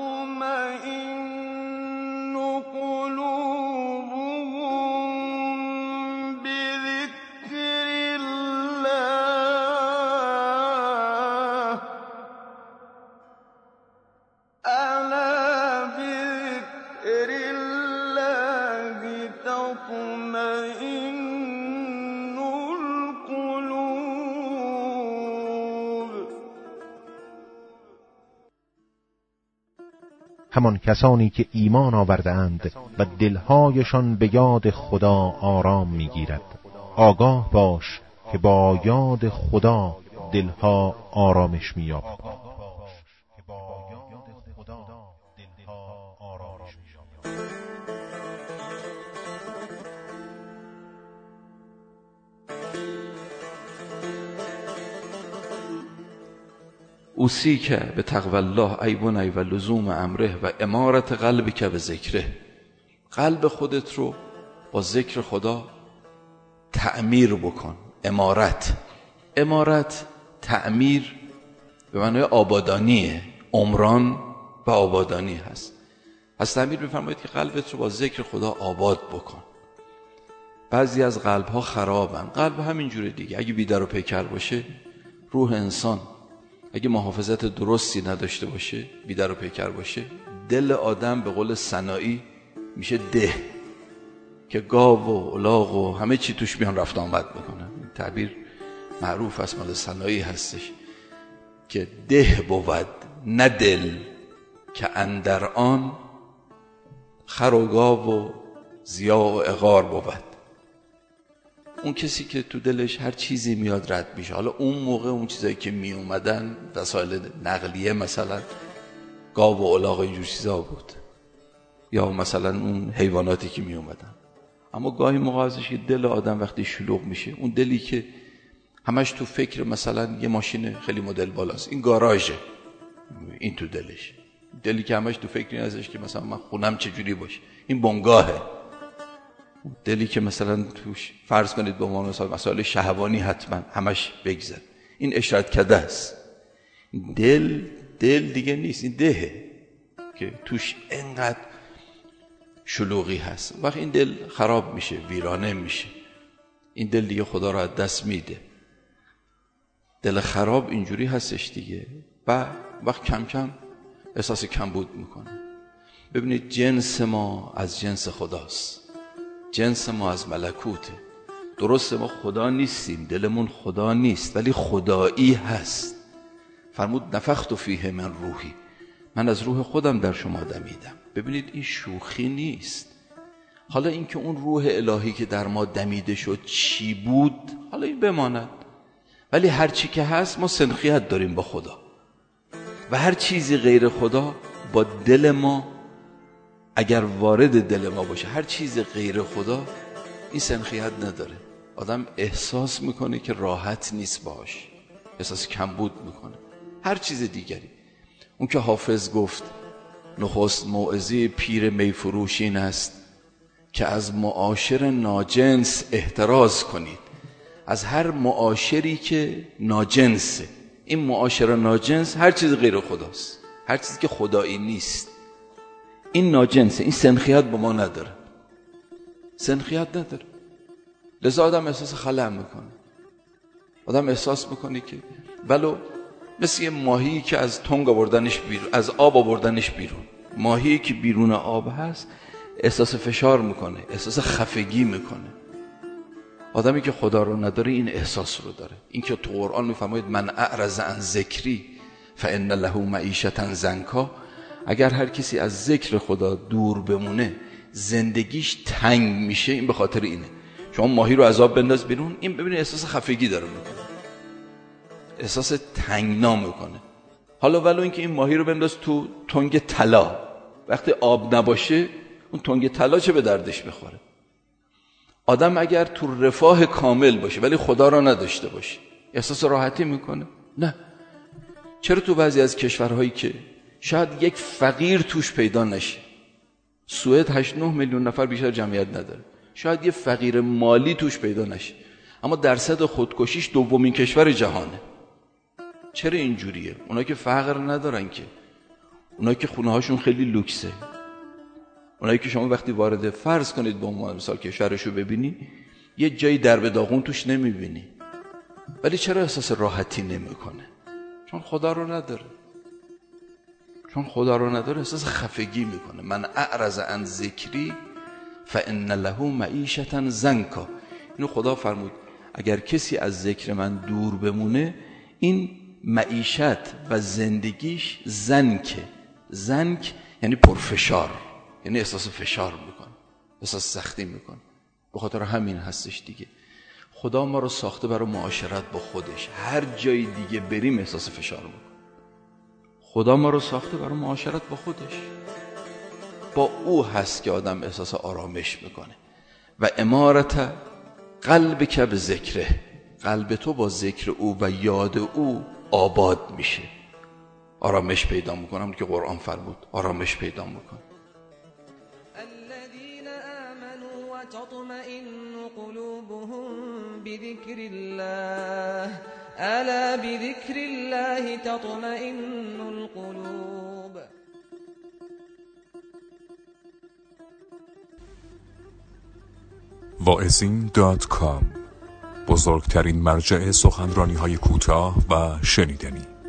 تطمئن قلوبهم بذكر الله ألا بذكر الله تطمئن القلوب. همان کسانی که ایمان آورده‌اند و دلهایشان به یاد خدا آرام می‌گیرد. آگاه باش که با یاد خدا دلها آرامش می‌یابد. اوصیک به تقوی الله ای بنی و لزوم امره و امارت قلبک به ذکره. قلب خودت رو با ذکر خدا تعمیر بکن. امارت تعمیر به معنای آبادانیه. عمران و آبادانی هست. از تعمیر می‌فرماید که قلبت رو با ذکر خدا آباد بکن. بعضی از قلب‌ها خرابن. قلب همینجوره دیگه. اگه بی‌در و پیکر باشه، روح انسان اگه محافظت درستی نداشته باشه، بی‌در و پیکر باشه، دل آدم به قول سنایی میشه ده که گاو و الاغ و همه چی توش میان رفت آمد میکنن. این تعبیر معروف است، مال سنایی هستش که ده بود نه دل که اندر آن خر و گاو و ضیاع و عقار بود. اون کسی که تو دلش هر چیزی میاد رد میشه. حالا اون موقع اون چیزایی که می اومدن وسایل نقلیه مثلا گاو و الاغ اینجور چیزا بود، یا مثلا اون حیواناتی که می اومدن. اما گاهی موقع ازش که دل آدم وقتی شلوغ میشه، اون دلی که همش تو فکر مثلا یه ماشین خیلی مدل بالاست، این گاراژه، این تو دلش. دلی که همش تو فکر این ازش که مثلا من خونم چجوری باشه، این بنگاهه. دلی که مثلا توش فرض کنید به عنوان مثال مسائل شهوانی حتما همش بگذر، این اشارت کده است. دل دیگه نیست، این دهه که توش انقدر شلوغی هست. وقت این دل خراب میشه، ویرانه میشه، این دل دیگه خدا را از دست میده. دل خراب اینجوری هستش دیگه. و وقت کم کم احساس کمبود میکنه. ببینید جنس ما از جنس خداست، جنس ما از ملکوته. درسته ما خدا نیستیم، دلمون خدا نیست، ولی خدایی هست. فرمود نفخت فیه من روحی، من از روح خودم در شما دمیدم. ببینید این شوخی نیست. حالا این که اون روح الهی که در ما دمیده شد چی بود، حالا این بماند، ولی هر چی که هست ما سنخیت داریم با خدا و هر چیزی غیر خدا با دل ما اگر وارد دل ما باشه، هر چیز غیر خدا این سنخیت نداره. آدم احساس میکنه که راحت نیست باش، احساس کمبود میکنه. هر چیز دیگری، اون که حافظ گفت نخست موعظه پیر میفروش این است که از معاشر ناجنس احتراز کنید. از هر معاشری که ناجنسه. این معاشر ناجنس هر چیز غیر خداست، هر چیزی که خدایی نیست، این ناجنسه. این سنخیت با ما نداره، سنخیت نداره. لذا آدم احساس خلأ میکنه. آدم احساس میکنه که ولو مثل یه ماهی که از تنگ آوردنش بیرون، از آب آوردنش بیرون، ماهی که بیرون آب هست احساس فشار میکنه، احساس خفگی میکنه. آدمی که خدا رو نداره این احساس رو داره. این که تو قرآن میفرماید من اعرض عن ذکری فان له معیشة ضنکا، اگر هر کسی از ذکر خدا دور بمونه زندگیش تنگ میشه. این به خاطر اینه. شما ماهی رو از آب بنداز بیرون، این ببینید احساس خفگی داره میکنه، احساس تنگنا میکنه. حالا ولو اینکه این ماهی رو بنداز تو تنگ طلا، وقتی آب نباشه اون تنگ طلا چه به دردش بخوره. آدم اگر تو رفاه کامل باشه ولی خدا را نداشته باشه احساس راحتی میکنه؟ نه. چرا تو بعضی از کشورهایی که شاید یک فقیر توش پیدا نشه، سوئد 8-9 میلیون نفر بیشتر جمعیت نداره، شاید یه فقیر مالی توش پیدا نشه، اما درصد خودکشیش دومین کشور جهانه. چرا اینجوریه؟ اونا که فقر ندارن که، اونایی که خونه هاشون خیلی لوکسه، اونایی که شما وقتی وارد فرض کنید به عنوان مثال کشورشو ببینی یه جایی درب داغون توش نمیبینی، ولی چرا احساس راحتی نمیکنه؟ چون خدا رو نداره. چون خدا رو نداره احساس خفگی میکنه. من اعرض عن ذکری فان له معیشة ضنکا. اینو خدا فرمود اگر کسی از ذکر من دور بمونه این معیشت و زندگیش زنکه. زنک یعنی پرفشار، یعنی احساس فشار میکنه، احساس سختی میکنه. به خاطر همین هستش دیگه خدا ما رو ساخته برای معاشرت با خودش. هر جای دیگه بریم احساس فشار میکنه. خدا ما رو ساخته برای معاشرت با خودش. با او هست که آدم احساس آرامش میکنه. و امارت قلب که به ذکره، قلب تو با ذکر او و یاد او آباد میشه، آرامش پیدا میکنم که قرآن فرمود آرامش پیدا میکنه. الذين آمنوا وتطمئن قلوبهم بذكر الله ألا بذكر الله تطمئن القلوب. واعظین.com، بزرگترین مرجع سخنرانی‌های کوتاه و شنیدنی.